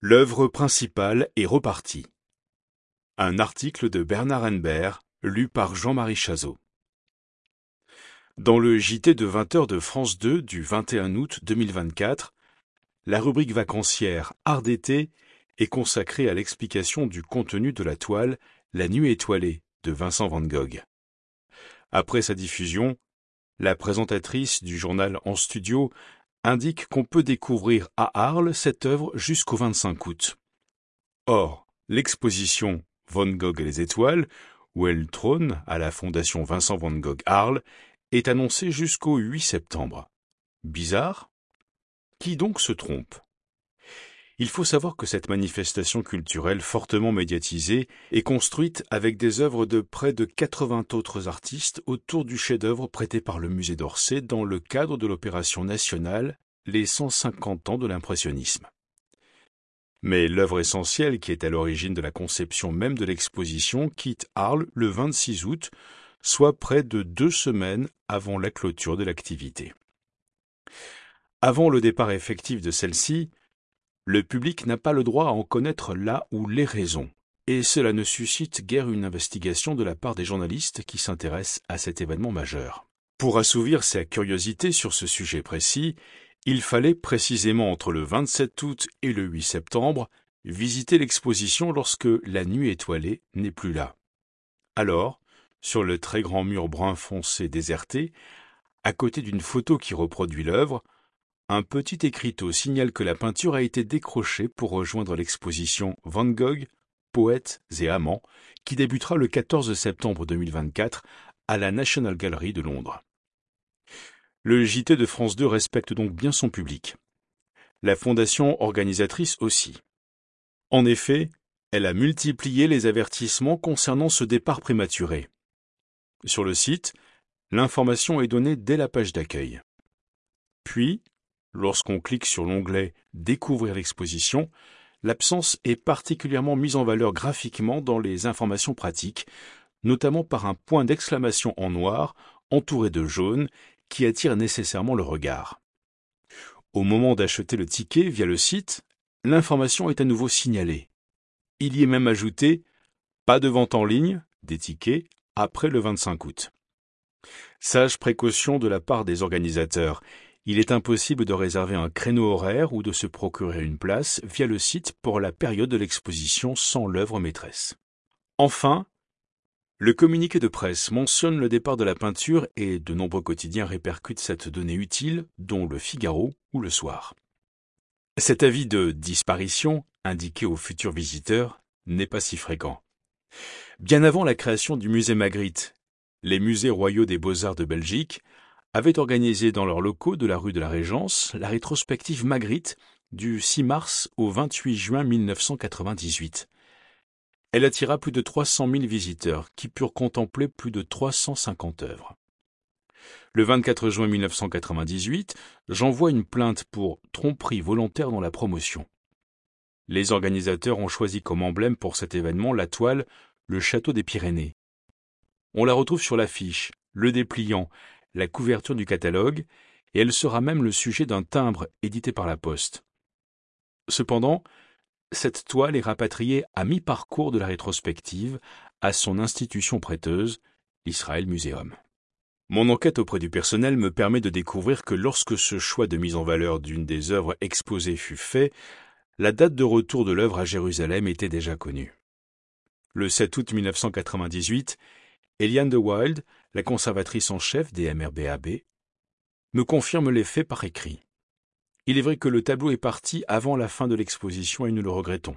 L'œuvre principale est repartie. Un article de Bernard Henbert, lu par Jean-Marie Chazot. Dans le JT de 20h de France 2 du 21 août 2024, la rubrique vacancière Art d'été est consacrée à l'explication du contenu de la toile La nuit étoilée de Vincent van Gogh. Après sa diffusion, la présentatrice du journal En Studio indique qu'on peut découvrir à Arles cette œuvre jusqu'au 25 août. Or, l'exposition Van Gogh et les étoiles, où elle trône à la Fondation Vincent van Gogh Arles, est annoncée jusqu'au 8 septembre. Bizarre ? Qui donc se trompe ? Il faut savoir que cette manifestation culturelle fortement médiatisée est construite avec des œuvres de près de 80 autres artistes autour du chef-d'œuvre prêté par le musée d'Orsay dans le cadre de l'opération nationale Les 150 ans de l'impressionnisme. Mais l'œuvre essentielle qui est à l'origine de la conception même de l'exposition quitte Arles le 26 août, soit près de 2 semaines avant la clôture de l'activité. Avant le départ effectif de celle-ci, le public n'a pas le droit à en connaître la ou les raisons, et cela ne suscite guère une investigation de la part des journalistes qui s'intéressent à cet événement majeur. Pour assouvir sa curiosité sur ce sujet précis, il fallait précisément entre le 27 août et le 8 septembre visiter l'exposition lorsque la nuit étoilée n'est plus là. Alors, sur le très grand mur brun foncé déserté, à côté d'une photo qui reproduit l'œuvre, un petit écriteau signale que la peinture a été décrochée pour rejoindre l'exposition Van Gogh, poètes et amants, qui débutera le 14 septembre 2024 à la National Gallery de Londres. Le JT de France 2 respecte donc bien son public. La fondation organisatrice aussi. En effet, elle a multiplié les avertissements concernant ce départ prématuré. Sur le site, l'information est donnée dès la page d'accueil. Puis, lorsqu'on clique sur l'onglet « Découvrir l'exposition », l'absence est particulièrement mise en valeur graphiquement dans les informations pratiques, notamment par un point d'exclamation en noir entouré de jaune qui attire nécessairement le regard. Au moment d'acheter le ticket via le site, l'information est à nouveau signalée. Il y est même ajouté « Pas de vente en ligne » des tickets après le 25 août. Sage précaution de la part des organisateurs. Il est impossible de réserver un créneau horaire ou de se procurer une place via le site pour la période de l'exposition sans l'œuvre maîtresse. Enfin, le communiqué de presse mentionne le départ de la peinture et de nombreux quotidiens répercutent cette donnée utile, dont Le Figaro ou Le Soir. Cet avis de disparition, indiqué aux futurs visiteurs, n'est pas si fréquent. Bien avant la création du musée Magritte, les musées royaux des beaux-arts de Belgique avaient organisé dans leurs locaux de la rue de la Régence la rétrospective Magritte du 6 mars au 28 juin 1998. Elle attira plus de 300 000 visiteurs qui purent contempler plus de 350 œuvres. Le 24 juin 1998, j'envoie une plainte pour tromperie volontaire dans la promotion. Les organisateurs ont choisi comme emblème pour cet événement la toile « Le Château des Pyrénées ». On la retrouve sur l'affiche, le dépliant, la couverture du catalogue, et elle sera même le sujet d'un timbre édité par la Poste. Cependant, cette toile est rapatriée à mi-parcours de la rétrospective à son institution prêteuse, l'Israël Museum. Mon enquête auprès du personnel me permet de découvrir que lorsque ce choix de mise en valeur d'une des œuvres exposées fut fait, la date de retour de l'œuvre à Jérusalem était déjà connue. Le 7 août 1998, Eliane de Wilde, la conservatrice en chef des MRBAB, me confirme les faits par écrit. Il est vrai que le tableau est parti avant la fin de l'exposition et nous le regrettons.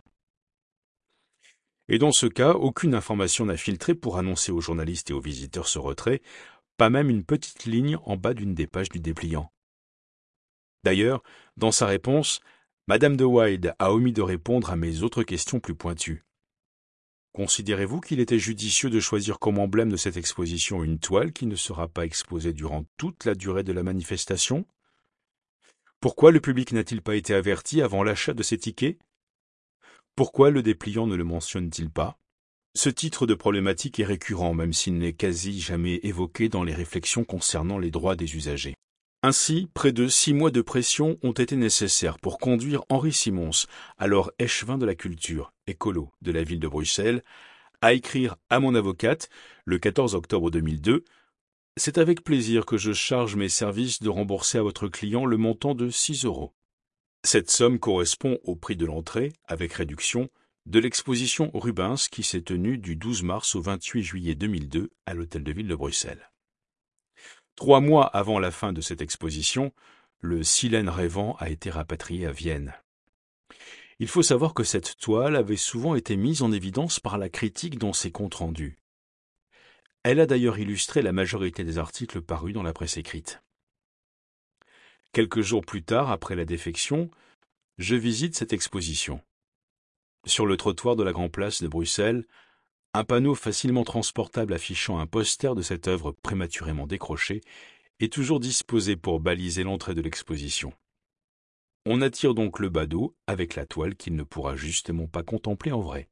Et dans ce cas, aucune information n'a filtré pour annoncer aux journalistes et aux visiteurs ce retrait, pas même une petite ligne en bas d'une des pages du dépliant. D'ailleurs, dans sa réponse, Madame de Wilde a omis de répondre à mes autres questions plus pointues. Considérez-vous qu'il était judicieux de choisir comme emblème de cette exposition une toile qui ne sera pas exposée durant toute la durée de la manifestation ? Pourquoi le public n'a-t-il pas été averti avant l'achat de ces tickets ? Pourquoi le dépliant ne le mentionne-t-il pas ? Ce titre de problématique est récurrent, même s'il n'est quasi jamais évoqué dans les réflexions concernant les droits des usagers. Ainsi, près de 6 mois de pression ont été nécessaires pour conduire Henri Simons, alors échevin de la culture, écolo de la ville de Bruxelles, à écrire à mon avocate, le 14 octobre 2002, « C'est avec plaisir que je charge mes services de rembourser à votre client le montant de 6 €. Cette somme correspond au prix de l'entrée, avec réduction, de l'exposition Rubens qui s'est tenue du 12 mars au 28 juillet 2002 à l'Hôtel de Ville de Bruxelles. 3 mois avant la fin de cette exposition, le Silène rêvant a été rapatrié à Vienne. Il faut savoir que cette toile avait souvent été mise en évidence par la critique dans ses comptes rendus. Elle a d'ailleurs illustré la majorité des articles parus dans la presse écrite. Quelques jours plus tard, après la défection, je visite cette exposition. Sur le trottoir de la Grand Place de Bruxelles, un panneau facilement transportable affichant un poster de cette œuvre prématurément décrochée est toujours disposé pour baliser l'entrée de l'exposition. On attire donc le badaud avec la toile qu'il ne pourra justement pas contempler en vrai.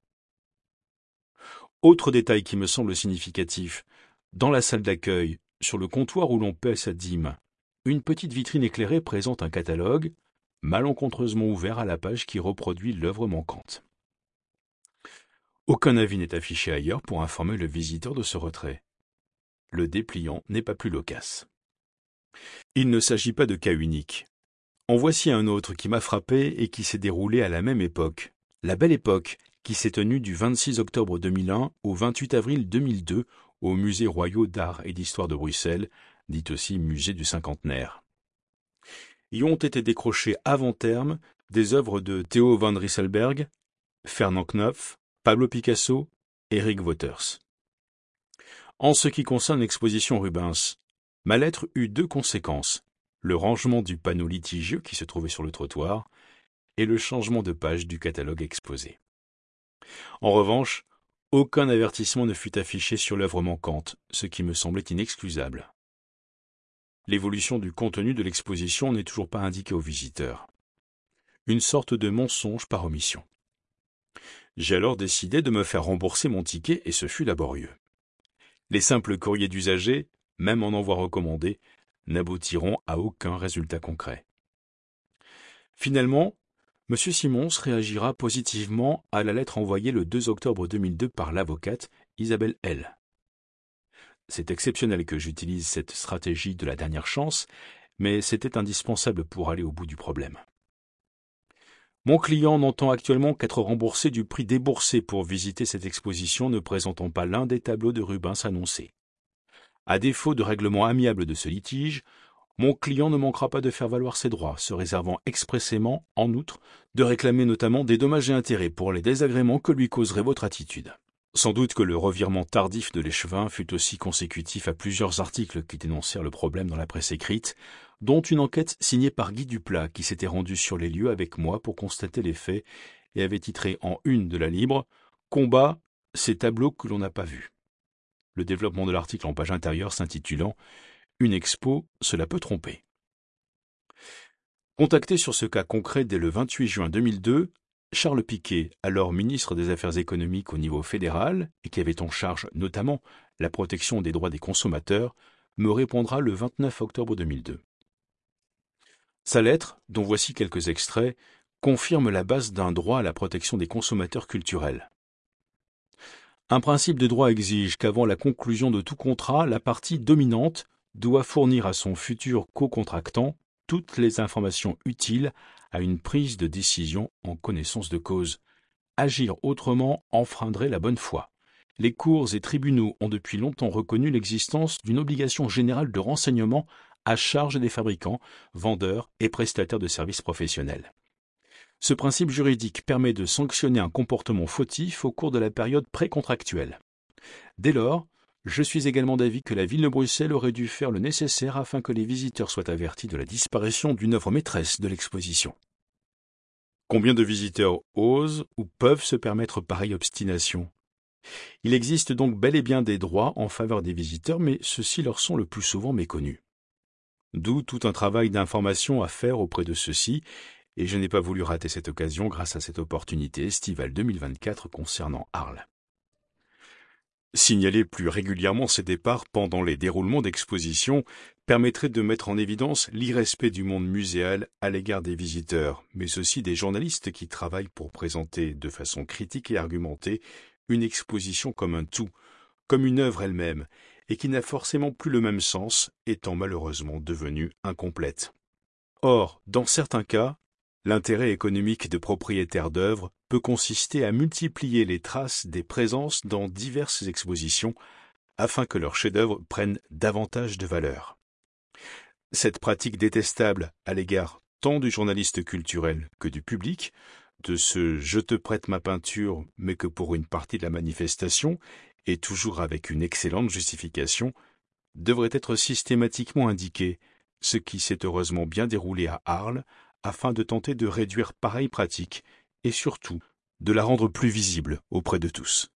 Autre détail qui me semble significatif, dans la salle d'accueil, sur le comptoir où l'on paie sa dîme, une petite vitrine éclairée présente un catalogue, malencontreusement ouvert à la page qui reproduit l'œuvre manquante. Aucun avis n'est affiché ailleurs pour informer le visiteur de ce retrait. Le dépliant n'est pas plus loquace. Il ne s'agit pas de cas unique. En voici un autre qui m'a frappé et qui s'est déroulé à la même époque. La Belle Époque, qui s'est tenue du 26 octobre 2001 au 28 avril 2002 au Musée royal d'art et d'histoire de Bruxelles, dit aussi Musée du Cinquantenaire. Y ont été décrochées avant terme des œuvres de Theo van Rysselberghe, Fernand Knopf, Pablo Picasso, Eric Wouters. En ce qui concerne l'exposition Rubens, ma lettre eut 2 conséquences, le rangement du panneau litigieux qui se trouvait sur le trottoir et le changement de page du catalogue exposé. En revanche, aucun avertissement ne fut affiché sur l'œuvre manquante, ce qui me semblait inexcusable. L'évolution du contenu de l'exposition n'est toujours pas indiquée aux visiteurs. Une sorte de mensonge par omission. J'ai alors décidé de me faire rembourser mon ticket et ce fut laborieux. Les simples courriers d'usagers, même en envoi recommandé, n'aboutiront à aucun résultat concret. Finalement, M. Simons réagira positivement à la lettre envoyée le 2 octobre 2002 par l'avocate Isabelle L. C'est exceptionnel que j'utilise cette stratégie de la dernière chance, mais c'était indispensable pour aller au bout du problème. Mon client n'entend actuellement qu'être remboursé du prix déboursé pour visiter cette exposition ne présentant pas l'un des tableaux de Rubens annoncés. À défaut de règlement amiable de ce litige, mon client ne manquera pas de faire valoir ses droits, se réservant expressément, en outre, de réclamer notamment des dommages et intérêts pour les désagréments que lui causerait votre attitude. Sans doute que le revirement tardif de l'échevin fut aussi consécutif à plusieurs articles qui dénoncèrent le problème dans la presse écrite, dont une enquête signée par Guy Duplat qui s'était rendu sur les lieux avec moi pour constater les faits et avait titré en une de la Libre « Combat, ces tableaux que l'on n'a pas vus ». Le développement de l'article en page intérieure s'intitulant « Une expo, cela peut tromper ». Contacté sur ce cas concret dès le 28 juin 2002, Charles Piquet, alors ministre des Affaires économiques au niveau fédéral et qui avait en charge notamment la protection des droits des consommateurs, me répondra le 29 octobre 2002. Sa lettre, dont voici quelques extraits, confirme la base d'un droit à la protection des consommateurs culturels. Un principe de droit exige qu'avant la conclusion de tout contrat, la partie dominante doit fournir à son futur co-contractant toutes les informations utiles à une prise de décision en connaissance de cause. Agir autrement enfreindrait la bonne foi. Les cours et tribunaux ont depuis longtemps reconnu l'existence d'une obligation générale de renseignement à charge des fabricants, vendeurs et prestataires de services professionnels. Ce principe juridique permet de sanctionner un comportement fautif au cours de la période précontractuelle. Dès lors, je suis également d'avis que la ville de Bruxelles aurait dû faire le nécessaire afin que les visiteurs soient avertis de la disparition d'une œuvre maîtresse de l'exposition. Combien de visiteurs osent ou peuvent se permettre pareille obstination ? Il existe donc bel et bien des droits en faveur des visiteurs, mais ceux-ci leur sont le plus souvent méconnus. D'où tout un travail d'information à faire auprès de ceux-ci, et je n'ai pas voulu rater cette occasion grâce à cette opportunité estivale 2024 concernant Arles. Signaler plus régulièrement ces départs pendant les déroulements d'exposition permettrait de mettre en évidence l'irrespect du monde muséal à l'égard des visiteurs, mais aussi des journalistes qui travaillent pour présenter de façon critique et argumentée une exposition comme un tout, comme une œuvre elle-même, et qui n'a forcément plus le même sens, étant malheureusement devenue incomplète. Or, dans certains cas, l'intérêt économique de propriétaires d'œuvres peut consister à multiplier les traces des présences dans diverses expositions afin que leurs chefs-d'œuvre prennent davantage de valeur. Cette pratique détestable à l'égard tant du journaliste culturel que du public, de ce « je te prête ma peinture, mais que pour une partie de la manifestation », et toujours avec une excellente justification, devrait être systématiquement indiquée, ce qui s'est heureusement bien déroulé à Arles, afin de tenter de réduire pareille pratique et surtout de la rendre plus visible auprès de tous.